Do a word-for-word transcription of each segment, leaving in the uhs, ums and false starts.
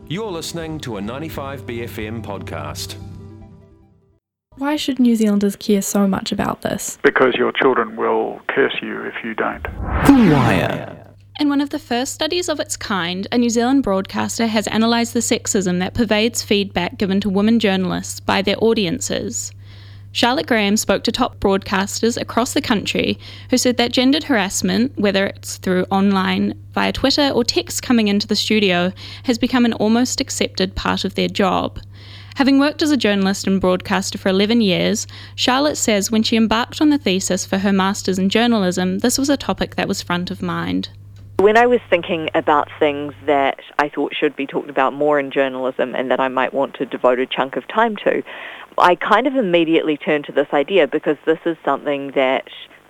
You're listening to a ninety-five B F M podcast. Why should New Zealanders care so much about this? Because your children will curse you if you don't. The Wire. In one of the first studies of its kind, a New Zealand broadcaster has analysed the sexism that pervades feedback given to women journalists by their audiences. Charlotte Graham spoke to top broadcasters across the country who said that gendered harassment, whether it's through online, via Twitter or text coming into the studio, has become an almost accepted part of their job. Having worked as a journalist and broadcaster for eleven years, Charlotte says when she embarked on the thesis for her Masters in Journalism, this was a topic that was front of mind. When I was thinking about things that I thought should be talked about more in journalism and that I might want to devote a chunk of time to, I kind of immediately turned to this idea because this is something that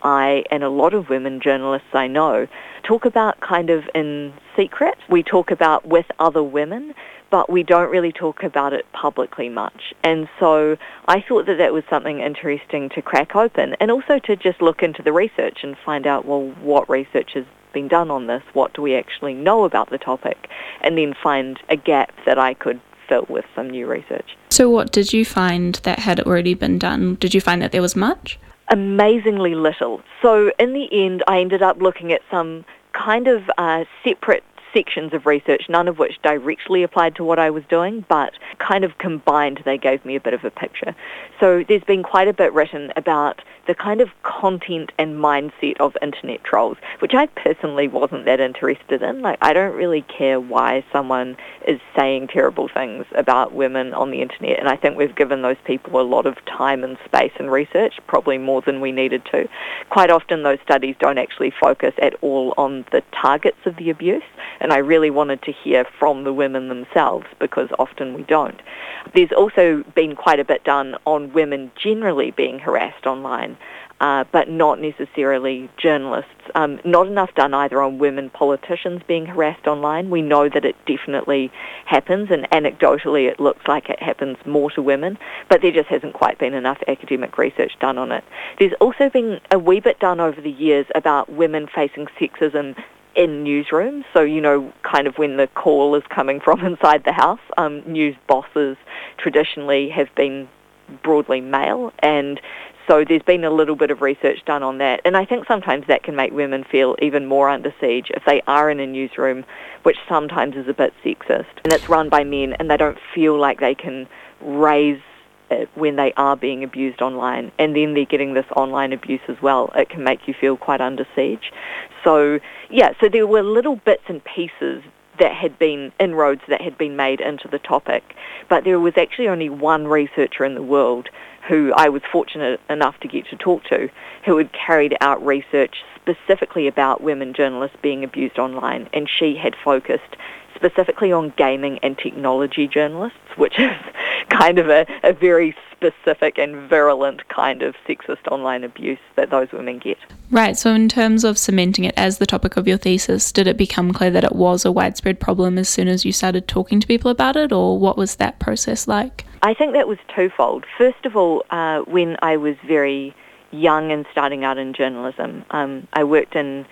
I and a lot of women journalists I know talk about kind of in secret. We talk about with other women, but we don't really talk about it publicly much. And so I thought that that was something interesting to crack open and also to just look into the research and find out, well, what research has been done on this? What do we actually know about the topic? And then find a gap that I could fill with some new research. So what did you find that had already been done? Did you find that there was much? Amazingly little. So in the end, I ended up looking at some kind of uh, separate sections of research, none of which directly applied to what I was doing, but kind of combined, they gave me a bit of a picture. So there's been quite a bit written about the kind of content and mindset of internet trolls, which I personally wasn't that interested in. Like, I don't really care why someone is saying terrible things about women on the internet, and I think we've given those people a lot of time and space and research, probably more than we needed to. Quite often those studies don't actually focus at all on the targets of the abuse, and I really wanted to hear from the women themselves because often we don't. There's also been quite a bit done on women generally being harassed online, uh, but not necessarily journalists. Um, not enough done either on women politicians being harassed online. We know that it definitely happens, and anecdotally it looks like it happens more to women, but there just hasn't quite been enough academic research done on it. There's also been a wee bit done over the years about women facing sexism in newsrooms. So, you know, kind of when the call is coming from inside the house, um, news bosses traditionally have been broadly male, and so there's been a little bit of research done on that. And I think sometimes that can make women feel even more under siege if they are in a newsroom, which sometimes is a bit sexist, and it's run by men, and they don't feel like they can raise it when they are being abused online, and then they're getting this online abuse as well. It can make you feel quite under siege. So, yeah, so there were little bits and pieces that had been inroads that had been made into the topic, but there was actually only one researcher in the world who I was fortunate enough to get to talk to, who had carried out research specifically about women journalists being abused online, and she had focused specifically on gaming and technology journalists, which is kind of a, a very specific and virulent kind of sexist online abuse that those women get. Right, so in terms of cementing it as the topic of your thesis, did it become clear that it was a widespread problem as soon as you started talking to people about it, or what was that process like? I think that was twofold. First of all, uh, when I was very young and starting out in journalism, um, I worked in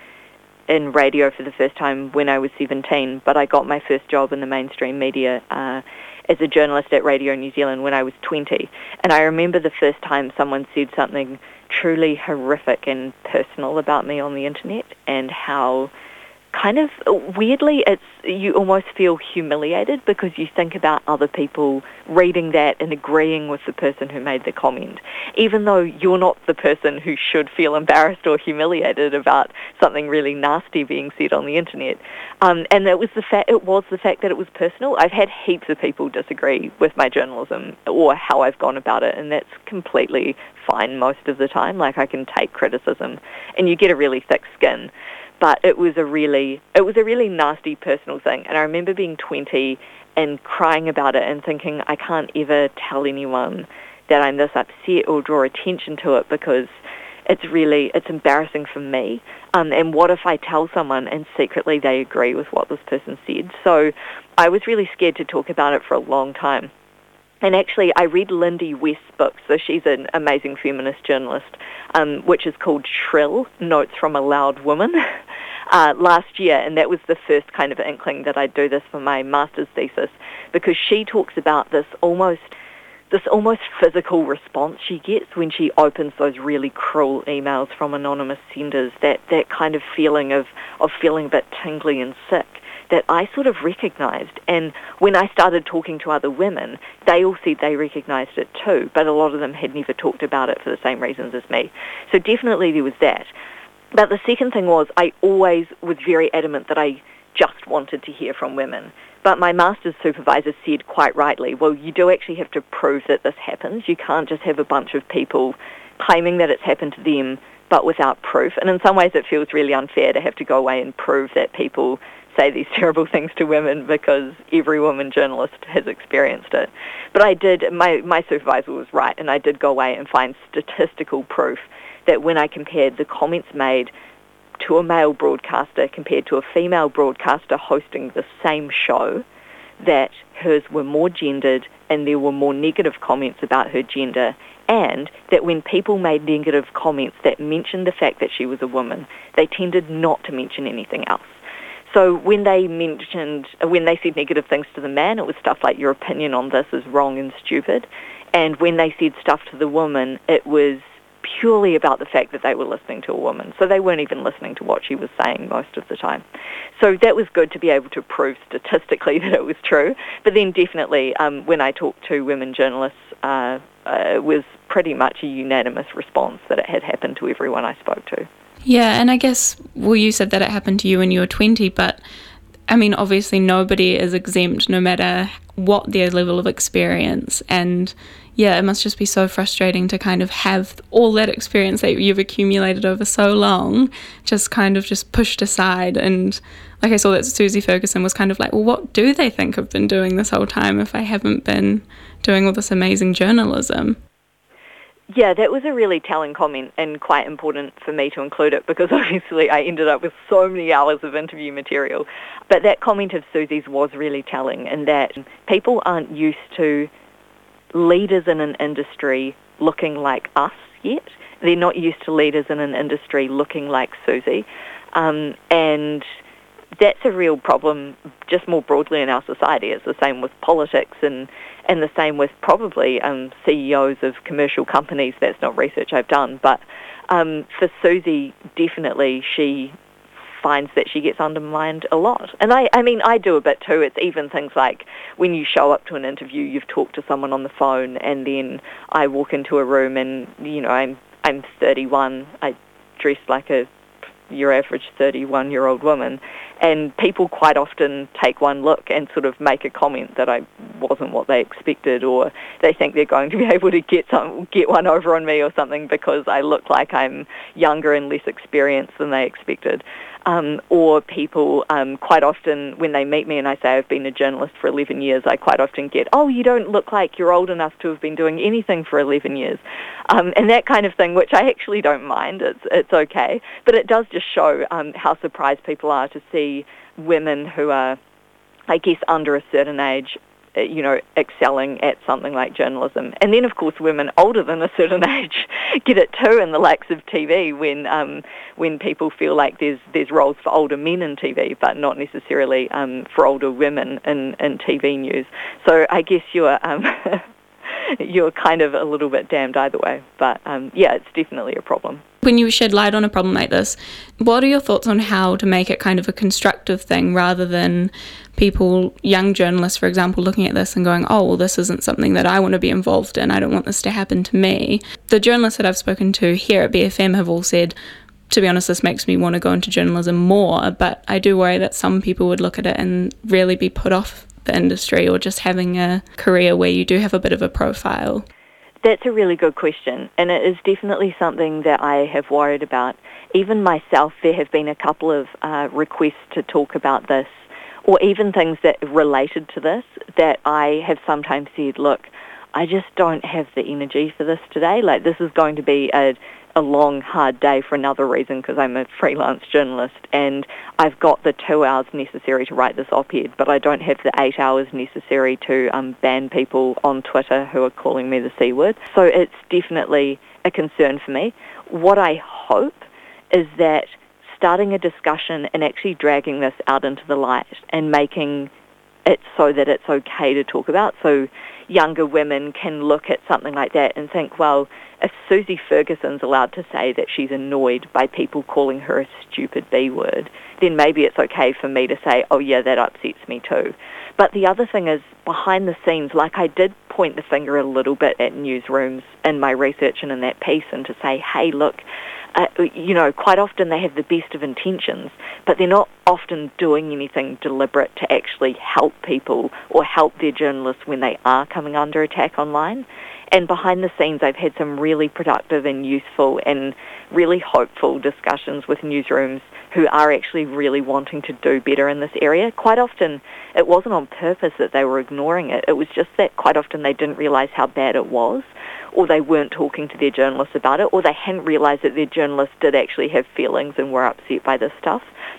in radio for the first time when I was seventeen, but I got my first job in the mainstream media uh, as a journalist at Radio New Zealand when I was twenty. And I remember the first time someone said something truly horrific and personal about me on the internet, and how kind of weirdly it's you almost feel humiliated because you think about other people reading that and agreeing with the person who made the comment, even though you're not the person who should feel embarrassed or humiliated about something really nasty being said on the internet. Um, and it was the fact it was the fact that it was personal. I've had heaps of people disagree with my journalism or how I've gone about it, and that's completely fine most of the time. Like, I can take criticism, and you get a really thick skin. But it was a really, it was a really nasty personal thing. And I remember being twenty and crying about it and thinking, I can't ever tell anyone that I'm this upset or draw attention to it because it's really, it's embarrassing for me. Um, and what if I tell someone and secretly they agree with what this person said? So I was really scared to talk about it for a long time. And actually, I read Lindy West's book, so she's an amazing feminist journalist, um, which is called Shrill, Notes from a Loud Woman. uh, last year, and that was the first kind of inkling that I'd do this for my master's thesis, because she talks about this almost this almost physical response she gets when she opens those really cruel emails from anonymous senders, that, that kind of feeling of, of feeling a bit tingly and sick that I sort of recognised. And when I started talking to other women, they all said they recognised it too, but a lot of them had never talked about it for the same reasons as me. So definitely there was that. But the second thing was I always was very adamant that I just wanted to hear from women. But my master's supervisor said quite rightly, well, you do actually have to prove that this happens. You can't just have a bunch of people claiming that it's happened to them but without proof. And in some ways it feels really unfair to have to go away and prove that people say these terrible things to women because every woman journalist has experienced it. But I did, my, my supervisor was right, and I did go away and find statistical proof that when I compared the comments made to a male broadcaster compared to a female broadcaster hosting the same show, that hers were more gendered and there were more negative comments about her gender, and that when people made negative comments that mentioned the fact that she was a woman, they tended not to mention anything else. So when they mentioned, when they said negative things to the man, it was stuff like, your opinion on this is wrong and stupid. And when they said stuff to the woman, it was purely about the fact that they were listening to a woman. So they weren't even listening to what she was saying most of the time. So that was good to be able to prove statistically that it was true. But then definitely um, when I talked to women journalists, uh, uh, it was pretty much a unanimous response that it had happened to everyone I spoke to. Yeah, and I guess, well, you said that it happened to you when you were twenty, but I mean, obviously nobody is exempt no matter what their level of experience. And yeah, it must just be so frustrating to kind of have all that experience that you've accumulated over so long just kind of just pushed aside. And like I saw that Susie Ferguson was kind of like, well, what do they think I've been doing this whole time if I haven't been doing all this amazing journalism? Yeah, that was a really telling comment and quite important for me to include it because obviously I ended up with so many hours of interview material. But that comment of Susie's was really telling in that people aren't used to leaders in an industry looking like us yet. They're not used to leaders in an industry looking like Susie. Um, and that's a real problem just more broadly in our society. It's the same with politics and, and the same with probably um, C E Os of commercial companies. That's not research I've done. But um, for Susie, definitely she finds that she gets undermined a lot. And I, I mean, I do a bit too. It's even things like when you show up to an interview, you've talked to someone on the phone, and then I walk into a room and, you know, I'm I'm thirty-one. I dress like a your average thirty-one-year-old woman, and people quite often take one look and sort of make a comment that I wasn't what they expected, or they think they're going to be able to get some get one over on me or something because I look like I'm younger and less experienced than they expected. Um, or people um, quite often, when they meet me and I say I've been a journalist for eleven years, I quite often get, oh, you don't look like you're old enough to have been doing anything for eleven years. Um, and that kind of thing, which I actually don't mind. It's, it's okay. But it does just show um, how surprised people are to see women who are, I guess, under a certain age, you know, excelling at something like journalism. And then, of course, women older than a certain age get it too in the likes of T V when um, when people feel like there's there's roles for older men in T V, but not necessarily um, for older women in, in T V news. So I guess you're um, you're kind of a little bit damned either way. But um, yeah, it's definitely a problem. When you shed light on a problem like this, what are your thoughts on how to make it kind of a constructive thing rather than people, young journalists, for example, looking at this and going, oh, well, this isn't something that I want to be involved in. I don't want this to happen to me. The journalists that I've spoken to here at B F M have all said, to be honest, this makes me want to go into journalism more, but I do worry that some people would look at it and really be put off the industry or just having a career where you do have a bit of a profile. That's a really good question, and it is definitely something that I have worried about. Even myself, there have been a couple of uh, requests to talk about this, or even things that related to this, that I have sometimes said, look, I just don't have the energy for this today. Like, this is going to be a, a long, hard day for another reason because I'm a freelance journalist, and I've got the two hours necessary to write this op-ed, but I don't have the eight hours necessary to um, ban people on Twitter who are calling me the C word. So it's definitely a concern for me. What I hope is that starting a discussion and actually dragging this out into the light and making it so that it's okay to talk about. So younger women can look at something like that and think, well, if Susie Ferguson's allowed to say that she's annoyed by people calling her a stupid B word, then maybe it's okay for me to say, oh yeah, that upsets me too. But the other thing is, behind the scenes, like I did point the finger a little bit at newsrooms in my research and in that piece, and to say, hey, look, uh, you know, quite often they have the best of intentions, but they're not often doing anything deliberate to actually help people or help their journalists when they are coming under attack online. And behind the scenes, I've had some really productive and useful and really hopeful discussions with newsrooms who are actually really wanting to do better in this area. Quite often, it wasn't on purpose that they were ignoring it. It was just that quite often they didn't realise how bad it was, or they weren't talking to their journalists about it, or they hadn't realised that their journalists did actually have feelings and were upset by this stuff.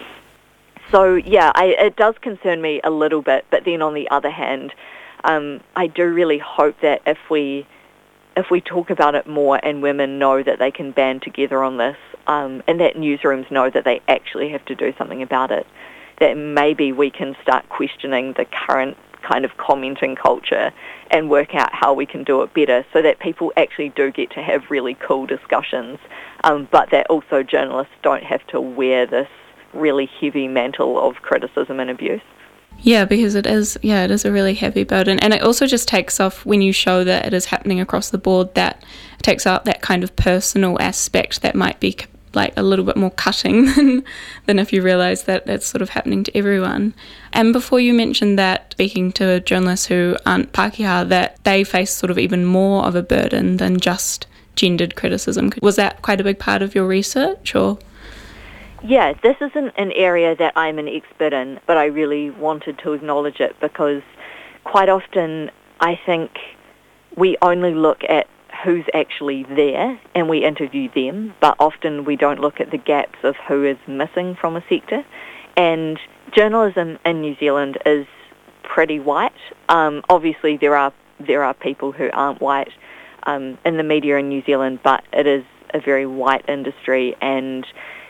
So, yeah, I, it does concern me a little bit, but then on the other hand, um, I do really hope that if we if we talk about it more and women know that they can band together on this, um, and that newsrooms know that they actually have to do something about it, that maybe we can start questioning the current kind of commenting culture and work out how we can do it better so that people actually do get to have really cool discussions, um, but that also journalists don't have to wear this really heavy mantle of criticism and abuse. Yeah, because it is, yeah, it is a really heavy burden. And it also just takes off, when you show that it is happening across the board, that it takes out that kind of personal aspect that might be like a little bit more cutting than, than if you realise that it's sort of happening to everyone. And before you mentioned that, speaking to journalists who aren't Pākehā, that they face sort of even more of a burden than just gendered criticism. Was that quite a big part of your research, or...? Yeah, this isn't an area that I'm an expert in, but I really wanted to acknowledge it because quite often I think we only look at who's actually there and we interview them, but often we don't look at the gaps of who is missing from a sector. And journalism in New Zealand is pretty white. Um, obviously there are there are people who aren't white um, in the media in New Zealand, but it is a very white industry, and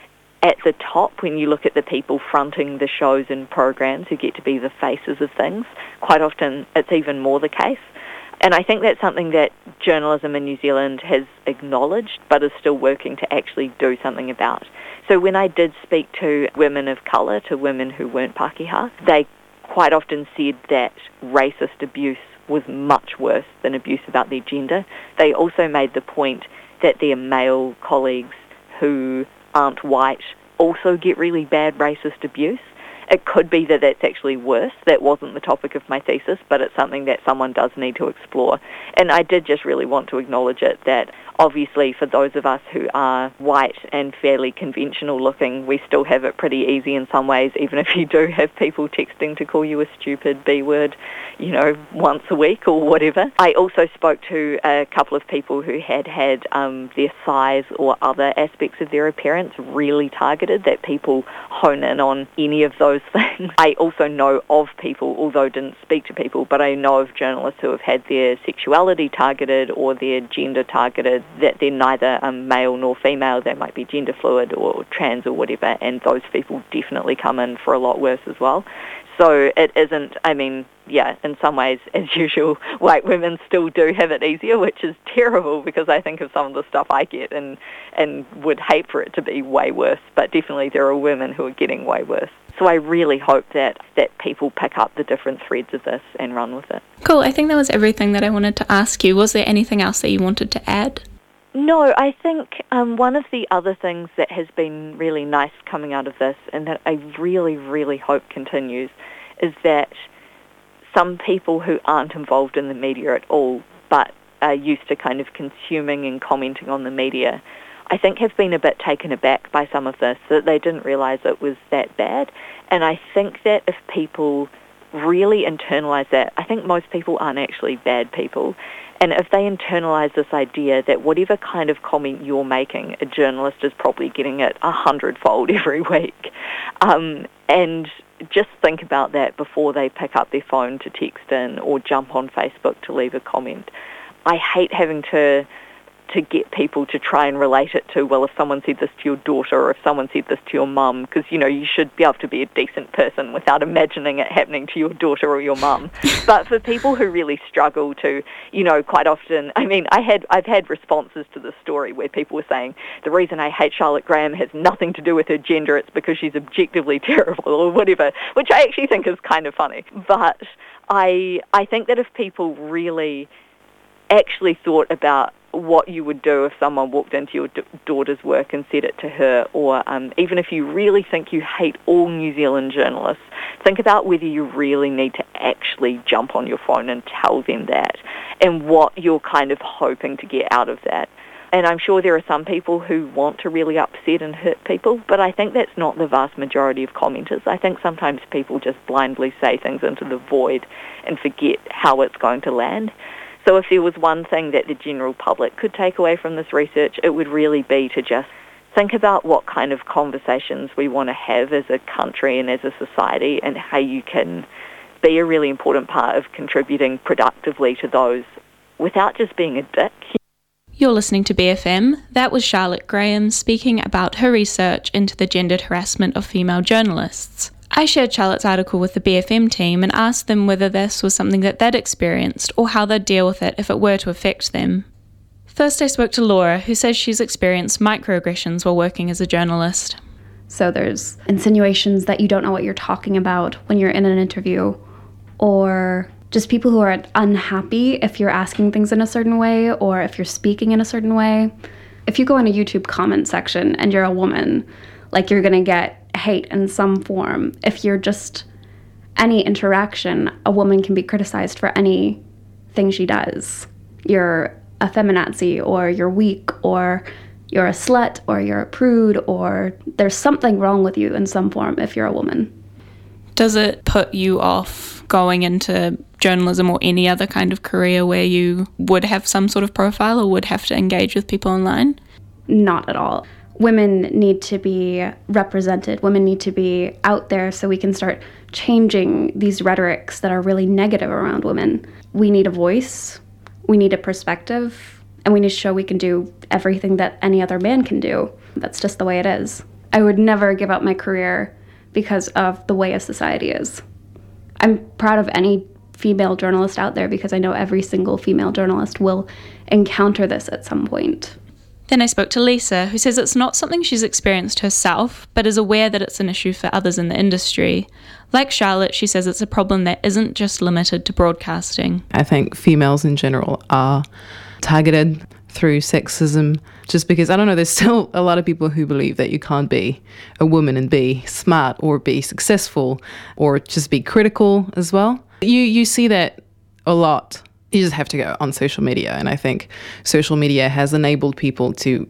at the top, when you look at the people fronting the shows and programs who get to be the faces of things, quite often it's even more the case. And I think that's something that journalism in New Zealand has acknowledged but is still working to actually do something about. So when I did speak to women of colour, to women who weren't Pākehā, they quite often said that racist abuse was much worse than abuse about their gender. They also made the point that their male colleagues who aren't white also get really bad racist abuse. It could be that that's actually worse. That wasn't the topic of my thesis, but it's something that someone does need to explore. And I did just really want to acknowledge it, that obviously for those of us who are white and fairly conventional looking, we still have it pretty easy in some ways, even if you do have people texting to call you a stupid B word, you know, once a week or whatever. I also spoke to a couple of people who had had um, their size or other aspects of their appearance really targeted, that people hone in on any of those things. I also know of people, although didn't speak to people, but I know of journalists who have had their sexuality targeted or their gender targeted, that they're neither um, male nor female, they might be gender fluid or trans or whatever, and those people definitely come in for a lot worse as well. So it isn't, I mean, yeah, in some ways, as usual, white women still do have it easier, which is terrible because I think of some of the stuff I get and, and would hate for it to be way worse, but definitely there are women who are getting way worse. So I really hope that, that people pick up the different threads of this and run with it. Cool, I think that was everything that I wanted to ask you. Was there anything else that you wanted to add? No, I think um, one of the other things that has been really nice coming out of this, and that I really, really hope continues, is that some people who aren't involved in the media at all, but are used to kind of consuming and commenting on the media, I think have been a bit taken aback by some of this, that they didn't realise it was that bad. And I think that if people really internalise that, I think most people aren't actually bad people. And if they internalise this idea that whatever kind of comment you're making, a journalist is probably getting it a hundredfold every week, um, and just think about that before they pick up their phone to text in or jump on Facebook to leave a comment. I hate having to to get people to try and relate it to, well, if someone said this to your daughter or if someone said this to your mum, because, you know, you should be able to be a decent person without imagining it happening to your daughter or your mum. But for people who really struggle to, you know, quite often, I mean, I had, I've had responses to this story where people were saying, the reason I hate Charlotte Graham has nothing to do with her gender, it's because she's objectively terrible or whatever, which I actually think is kind of funny. But I, I think that if people really actually thought about what you would do if someone walked into your d- daughter's work and said it to her, or um, even if you really think you hate all New Zealand journalists, think about whether you really need to actually jump on your phone and tell them that, and what you're kind of hoping to get out of that. And I'm sure there are some people who want to really upset and hurt people, but I think that's not the vast majority of commenters. I think sometimes people just blindly say things into the void and forget how it's going to land. So if there was one thing that the general public could take away from this research, it would really be to just think about what kind of conversations we want to have as a country and as a society, and how you can be a really important part of contributing productively to those without just being a dick. You're listening to B F M. That was Charlotte Graham speaking about her research into the gendered harassment of female journalists. I shared Charlotte's article with the B F M team and asked them whether this was something that they'd experienced or how they'd deal with it if it were to affect them. First, I spoke to Laura, who says she's experienced microaggressions while working as a journalist. So there's insinuations that you don't know what you're talking about when you're in an interview, or just people who are unhappy if you're asking things in a certain way or if you're speaking in a certain way. If you go in a YouTube comment section and you're a woman, like, you're going to get hate in some form. If you're just any interaction, a woman can be criticized for anything she does. You're a feminazi, or you're weak, or you're a slut, or you're a prude, or there's something wrong with you in some form if you're a woman. Does it put you off going into journalism or any other kind of career where you would have some sort of profile or would have to engage with people online? Not at all. Women need to be represented. Women need to be out there so we can start changing these rhetorics that are really negative around women. We need a voice, we need a perspective, and we need to show we can do everything that any other man can do. That's just the way it is. I would never give up my career because of the way a society is. I'm proud of any female journalist out there because I know every single female journalist will encounter this at some point. Then I spoke to Lisa, who says it's not something she's experienced herself, but is aware that it's an issue for others in the industry. Like Charlotte, she says it's a problem that isn't just limited to broadcasting. I think females in general are targeted through sexism, just because, I don't know, there's still a lot of people who believe that you can't be a woman and be smart or be successful or just be critical as well. You you see that a lot. You just have to go on social media, and I think social media has enabled people to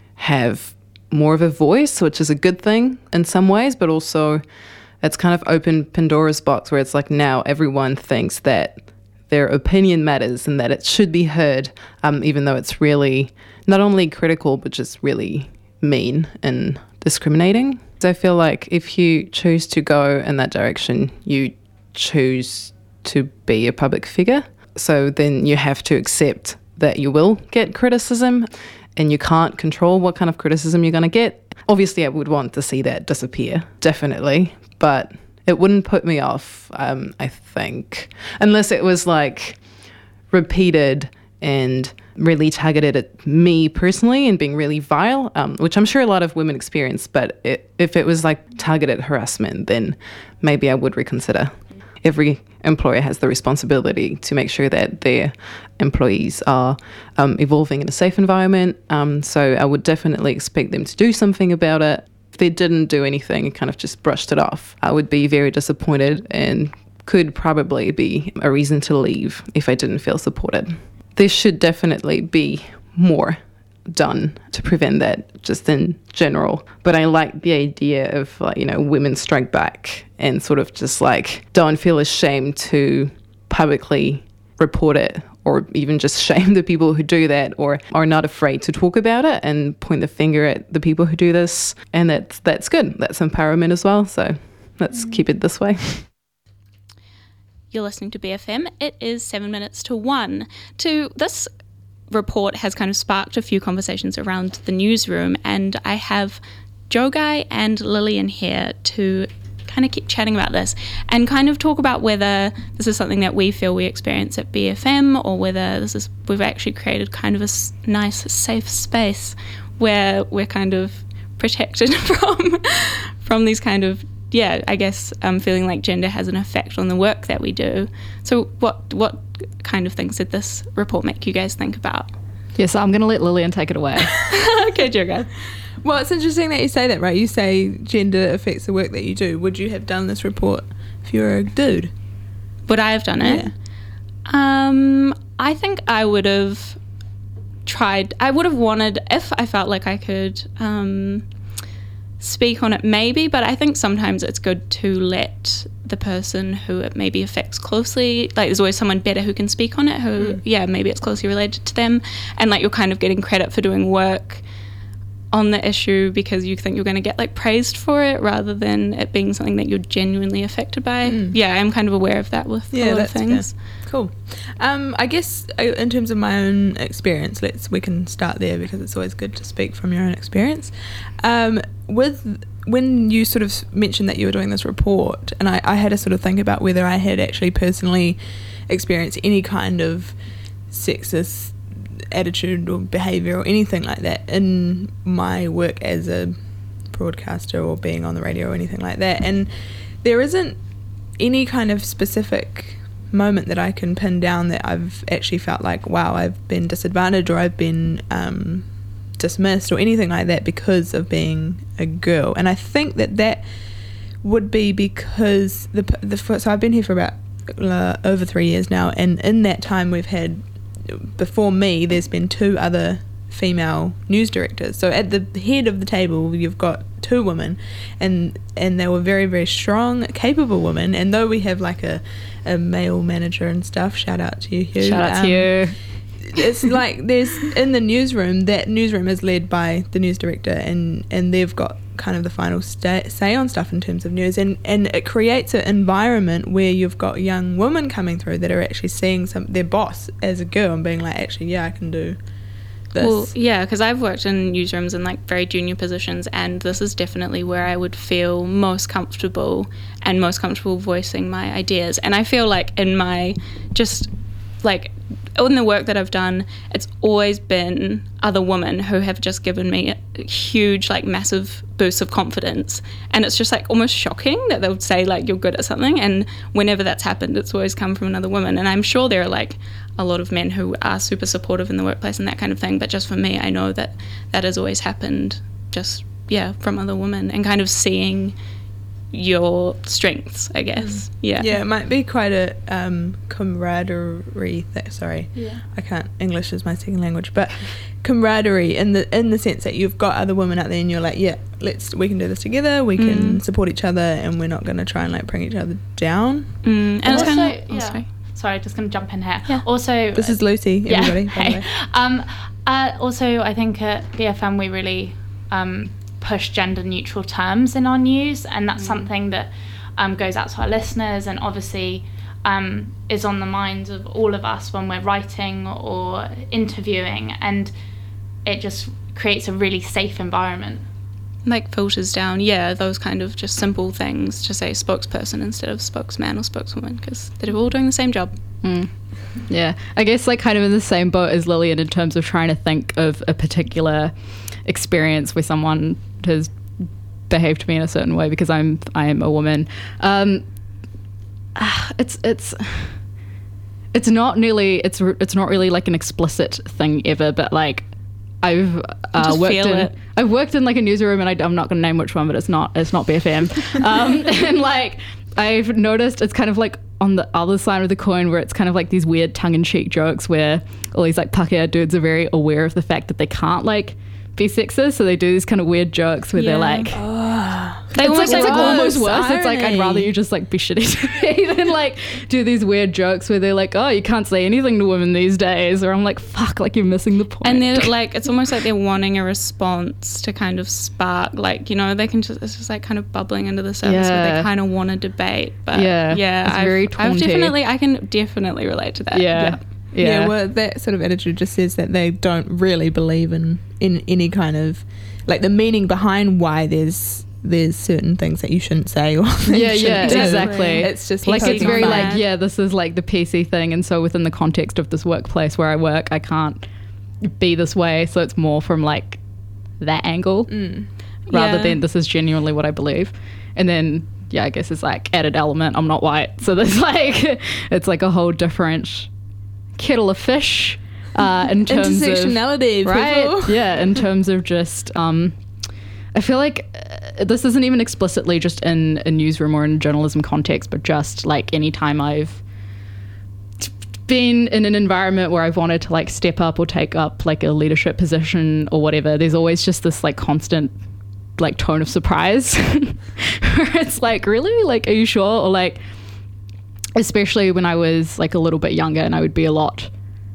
have more of a voice, which is a good thing in some ways, but also it's kind of opened Pandora's box where it's like now everyone thinks that their opinion matters and that it should be heard, um, even though it's really not only critical but just really mean and discriminating. So I feel like if you choose to go in that direction, you choose to be a public figure. So then you have to accept that you will get criticism, and you can't control what kind of criticism you're going to get. Obviously, I would want to see that disappear, definitely, but it wouldn't put me off, um, I think, unless it was like repeated and really targeted at me personally and being really vile, um, which I'm sure a lot of women experience, but it, if it was like targeted harassment, then maybe I would reconsider. Every employer has the responsibility to make sure that their employees are um, evolving in a safe environment. Um, so I would definitely expect them to do something about it. If they didn't do anything and kind of just brushed it off, I would be very disappointed and could probably be a reason to leave if I didn't feel supported. There should definitely be more done to prevent that, just in general. But I like the idea of, like, you know, women strike back and sort of just like don't feel ashamed to publicly report it, or even just shame the people who do that, or are not afraid to talk about it and point the finger at the people who do this. And that's that's good. That's empowerment as well. So let's keep it this way. You're listening to B F M. It is seven minutes to one. To this report has kind of sparked a few conversations around the newsroom, and I have Jogai and Lillian here to kind of keep chatting about this and kind of talk about whether this is something that we feel we experience at B F M, or whether this is we've actually created kind of a s- nice safe space where we're kind of protected from from these kind of yeah I guess um, feeling like gender has an effect on the work that we do. So what what kind of things did this report make you guys think about? Yeah, so I'm going to let Lillian take it away. Okay, Jogai. Well, it's interesting that you say that, right? You say gender affects the work that you do. Would you have done this report if you were a dude? Would I have done it? Yeah. Um, I think I would have tried, I would have wanted, if I felt like I could um, speak on it maybe, but I think sometimes it's good to let the person who it maybe affects closely, like there's always someone better who can speak on it, who, mm. yeah, maybe it's closely related to them, and like you're kind of getting credit for doing work on the issue because you think you're going to get like praised for it rather than it being something that you're genuinely affected by. Mm. Yeah, I'm kind of aware of that with yeah, a lot that's of things. Fair. Cool. Um, I guess uh, in terms of my own experience, let's we can start there because it's always good to speak from your own experience. Um, with when you sort of mentioned that you were doing this report, and I, I had to sort of think about whether I had actually personally experienced any kind of sexist attitude or behaviour or anything like that in my work as a broadcaster or being on the radio or anything like that. And there isn't any kind of specific moment that I can pin down that I've actually felt like, wow, I've been disadvantaged or I've been um, dismissed or anything like that because of being a girl. And I think that that would be because the, the so I've been here for about uh, over three years now, and in that time we've had, before me, there's been two other female news directors. So at the head of the table, you've got two women, and and they were very, very strong, capable women. And though we have like a, a male manager and stuff, shout out to you, Hugh. Shout out um, to you. It's like there's in the newsroom, that newsroom is led by the news director, and, and they've got kind of the final sta- say on stuff in terms of news, and, and it creates an environment where you've got young women coming through that are actually seeing some their boss as a girl and being like, actually, yeah, I can do this. Well, yeah, because I've worked in newsrooms in like very junior positions, and this is definitely where I would feel most comfortable and most comfortable voicing my ideas. And I feel like in my just like in the work that I've done, it's always been other women who have just given me a huge, like massive boost of confidence. And it's just like almost shocking that they would say like, you're good at something. And whenever that's happened, it's always come from another woman. And I'm sure there are like a lot of men who are super supportive in the workplace and that kind of thing. But just for me, I know that that has always happened just, yeah, from other women, and kind of seeing your strengths, I guess. Yeah. Yeah, it might be quite a um, camaraderie. Th- sorry, yeah. I can't. English is my second language, but camaraderie in the in the sense that you've got other women out there, and you're like, yeah, let's we can do this together. We can mm. support each other, and we're not going to try and like bring each other down. Mm. And also, it's kind of, yeah. oh, sorry. Sorry, just going to jump in here. Yeah. Also, this is Lucy. Everybody. Yeah. Hey. Um. Uh. Also, I think at B F M we really um. push gender neutral terms in our news, and that's mm. something that um, goes out to our listeners, and obviously um, is on the minds of all of us when we're writing or interviewing, and it just creates a really safe environment. Like filters down, yeah, those kind of just simple things to say spokesperson instead of spokesman or spokeswoman, because they're all doing the same job. Mm. Yeah, I guess like kind of in the same boat as Lillian in terms of trying to think of a particular experience where someone has behaved to me in a certain way because I'm I am a woman. Um, it's it's it's not nearly it's it's not really like an explicit thing ever, but like I've uh, worked in it. I've worked in like a newsroom, and I, I'm not going to name which one, but it's not it's not B F M. Um, and like I've noticed it's kind of like on the other side of the coin, where it's kind of like these weird tongue-in-cheek jokes where all these like Pākehā dudes are very aware of the fact that they can't like be sexist, so they do these kind of weird jokes where yeah. they're like, oh, they it's almost like, like, it's like almost worse. irony. It's like I'd rather you just like be shitty to me than like do these weird jokes where they're like, oh, you can't say anything to women these days, or I'm like, fuck, like you're missing the point. And they're like, it's almost like they're wanting a response to kind of spark, like, you know, they can just, it's just like kind of bubbling into the surface yeah. where they kind of want to debate. But yeah, yeah, it's I've, very I've taunty. definitely, I can definitely relate to that. Yeah. yeah. Yeah. yeah, well, that sort of attitude just says that they don't really believe in, in any kind of, like, the meaning behind why there's there's certain things that you shouldn't say or that yeah, you shouldn't yeah, do. exactly. It's just like it's very fun. like, yeah, this is like the P C thing, and so within the context of this workplace where I work, I can't be this way, so it's more from like that angle Mm. rather Yeah. than this is genuinely what I believe. And then yeah, I guess it's like added element, I'm not white, so there's like it's like a whole different kettle of fish uh in terms of intersectionality, right people. yeah in terms of just um I feel like uh, this isn't even explicitly just in a newsroom or in a journalism context, but just like any time I've t- been in an environment where I've wanted to like step up or take up like a leadership position or whatever, there's always just this like constant like tone of surprise where it's like, really? Like, are you sure? Or like, especially when I was like a little bit younger and I would be a lot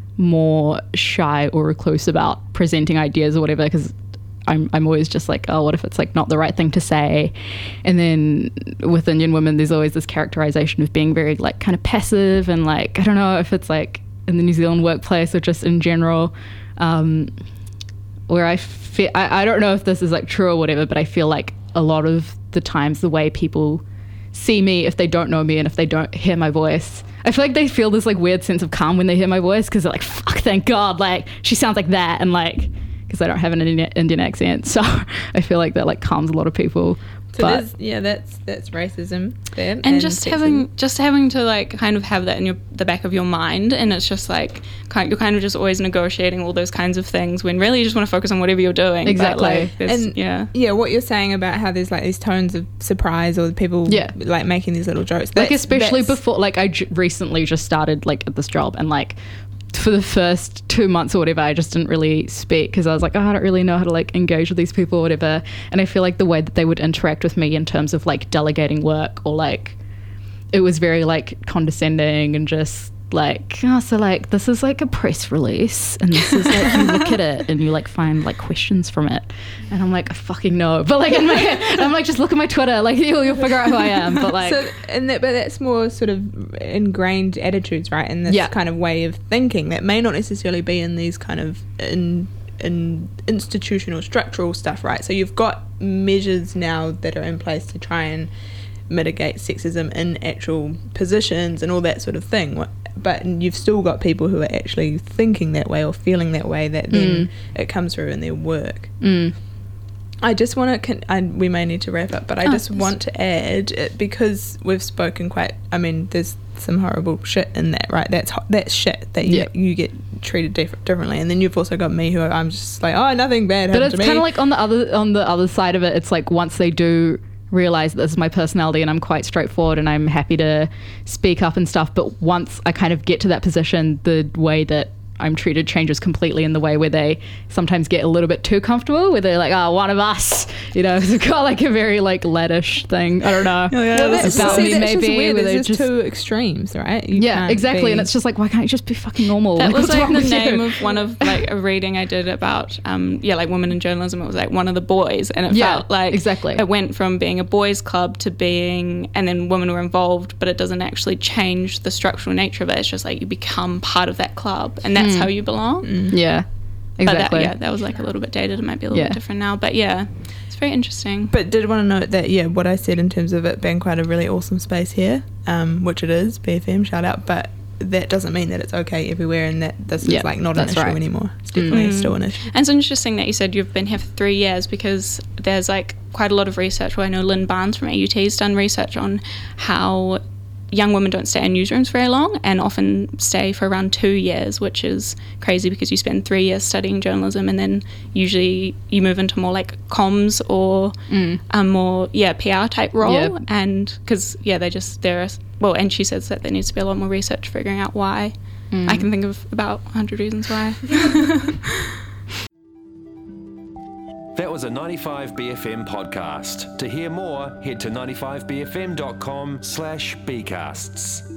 more shy or recluse about presenting ideas or whatever, because I'm I'm always just like, oh, what if it's like not the right thing to say? And then with Indian women, there's always this characterization of being very like kind of passive and like, I don't know if it's like in the New Zealand workplace or just in general, um, where I feel, I, I don't know if this is like true or whatever, but I feel like a lot of the times the way people see me, if they don't know me and if they don't hear my voice, I feel like they feel this like weird sense of calm when they hear my voice, because they're like, fuck, thank God, like she sounds like that, and like, because I don't have an Indian, Indian accent, so I feel like that like calms a lot of people. So but there's, yeah, that's that's racism there, and, and just sexism. having just having to like kind of have that in your the back of your mind, and it's just like kind you're kind of just always negotiating all those kinds of things when really you just want to focus on whatever you're doing. Exactly. But, like, there's- And yeah, yeah, what you're saying about how there's like these tones of surprise or people Yeah. like making these little jokes, like that's- especially that's- before, like I j- recently just started like at this job, and like for the first two months or whatever, I just didn't really speak because I was like, oh, I don't really know how to like engage with these people or whatever. And I feel like the way that they would interact with me in terms of like delegating work or like, it was very like condescending and just like, oh, so like this is like a press release and this is like, you look at it and you like find like questions from it, and I'm like, I fucking know, but like in my head, I'm like, just look at my Twitter, like you'll, you'll figure out who I am. But like, so and that, but that's more sort of ingrained attitudes, right? And this Yeah. kind of way of thinking that may not necessarily be in these kind of in in institutional structural stuff, right? So you've got measures now that are in place to try and mitigate sexism in actual positions and all that sort of thing. What- But you've still got people who are actually thinking that way or feeling that way, that then Mm. it comes through in their work. mm, I just want to, con- I, we may need to wrap up, but I Oh, just yes. want to add, uh, because we've spoken quite, I mean, there's some horrible shit in that, right? That's ho- that's shit that you, Yeah. you get treated diff- differently. And then you've also got me who I'm just like, oh, nothing bad but happened it's to me. kind of like on the other on the other side of it, it's like once they do realize that this is my personality and I'm quite straightforward and I'm happy to speak up and stuff, but once I kind of get to that position, the way that I'm treated changes completely, in the way where they sometimes get a little bit too comfortable, where they're like, oh, one of us, you know, it's got like a very like laddish thing, I don't know. Oh, yeah, Well, that's, about see, me that's maybe, just weird. where There's they just two extremes, right? You yeah, can't exactly. be- And it's just like, why can't you just be fucking normal? that Like, was what's like wrong the with name you? of one of like a reading I did about um yeah like women in journalism. It was like one of the boys, and it Yeah, felt like exactly. it went from being a boys club to being, and then women were involved, but it doesn't actually change the structural nature of it. It's just like you become part of that club, and that's Mm. how you belong. Yeah, But that, exactly. yeah, that was like a little bit dated. It might be a little Yeah. bit different now, but yeah, it's very interesting. But did want to note that, yeah, what I said in terms of it being quite a really awesome space here, um, which it is, B F M, shout out, but that doesn't mean that it's okay everywhere and that this Yeah, is like not an that's issue right. anymore. It's definitely Mm. still an issue. And it's interesting that you said you've been here for three years, because there's like quite a lot of research. Well, I know Lynn Barnes from A U T has done research on how young women don't stay in newsrooms very long and often stay for around two years, which is crazy because you spend three years studying journalism and then usually you move into more like comms or Mm. a more, yeah, P R type role. Yeah. And because, yeah, they just, there are, well, and she says that there needs to be a lot more research figuring out why. Mm. I can think of about one hundred reasons why. That was a ninety-five B F M podcast. To hear more, head to ninety-five b f m dot com slash bcasts.